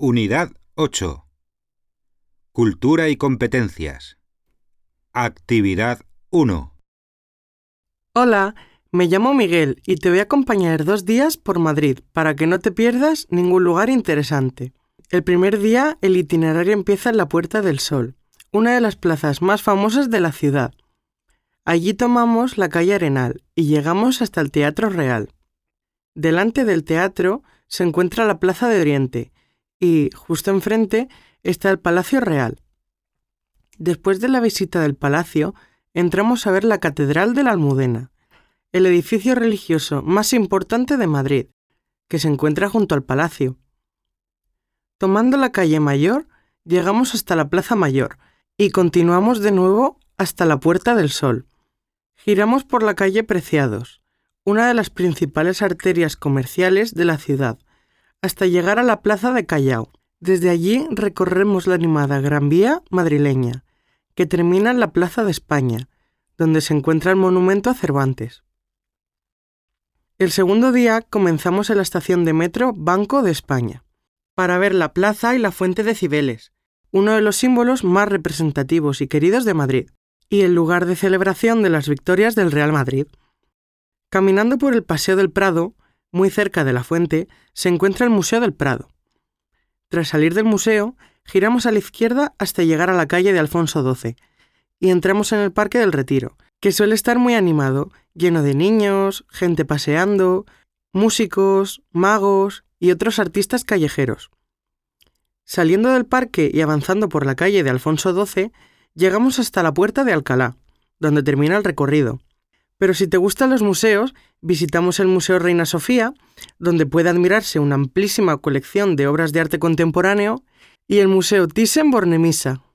Unidad 8. Cultura y competencias. Actividad 1. Hola, me llamo Miguel y te voy a acompañar 2 días por Madrid para que no te pierdas ningún lugar interesante. El primer día el itinerario empieza en la Puerta del Sol, una de las plazas más famosas de la ciudad. Allí tomamos la calle Arenal y llegamos hasta el Teatro Real. Delante del teatro se encuentra la Plaza de Oriente y, justo enfrente, está el Palacio Real. Después de la visita del palacio, entramos a ver la Catedral de la Almudena, el edificio religioso más importante de Madrid, que se encuentra junto al palacio. Tomando la calle Mayor, llegamos hasta la Plaza Mayor y continuamos de nuevo hasta la Puerta del Sol. Giramos por la calle Preciados, una de las principales arterias comerciales de la ciudad, hasta llegar a la Plaza de Callao. Desde allí recorremos la animada Gran Vía madrileña, que termina en la Plaza de España, donde se encuentra el monumento a Cervantes. El segundo día comenzamos en la estación de metro Banco de España, para ver la plaza y la Fuente de Cibeles, uno de los símbolos más representativos y queridos de Madrid, y el lugar de celebración de las victorias del Real Madrid. Caminando por el Paseo del Prado, muy cerca de la fuente, se encuentra el Museo del Prado. Tras salir del museo, giramos a la izquierda hasta llegar a la calle de Alfonso XII y entramos en el Parque del Retiro, que suele estar muy animado, lleno de niños, gente paseando, músicos, magos y otros artistas callejeros. Saliendo del parque y avanzando por la calle de Alfonso XII, llegamos hasta la Puerta de Alcalá, donde termina el recorrido. Pero si te gustan los museos, visitamos el Museo Reina Sofía, donde puede admirarse una amplísima colección de obras de arte contemporáneo, y el Museo Thyssen-Bornemisza.